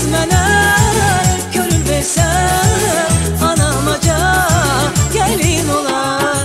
mənə könül versə, anamaca gəlin olar.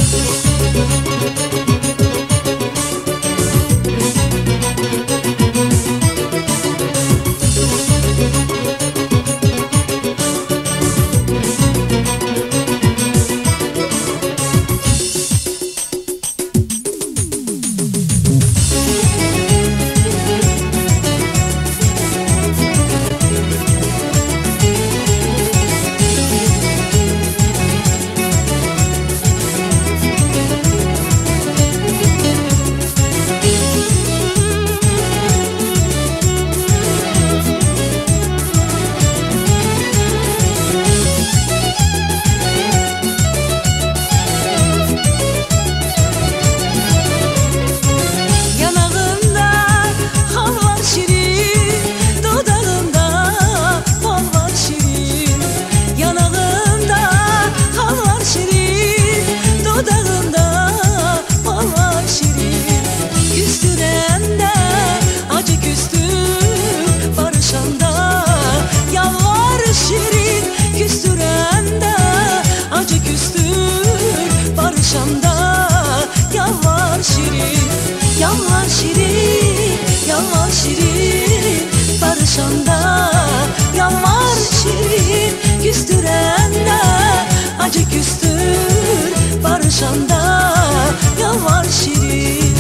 Yalvar şirin, yalvar şirin, barışanda yalvar şirin, küstürende acı küstür, barışanda yalvar şirin.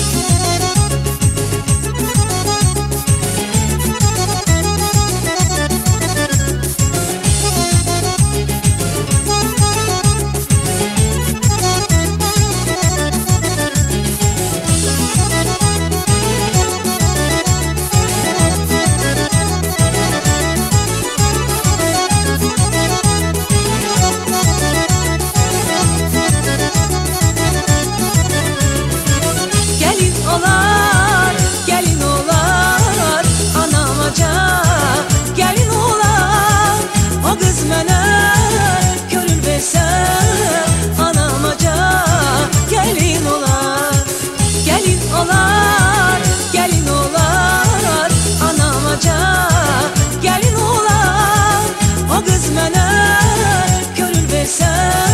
Gelin olar, anamaca gelin olar. O kız mənə könül versə, anamaca gelin olar. Gelin olar, gelin olar, anamaca gelin olar. O kız mənə könül versə,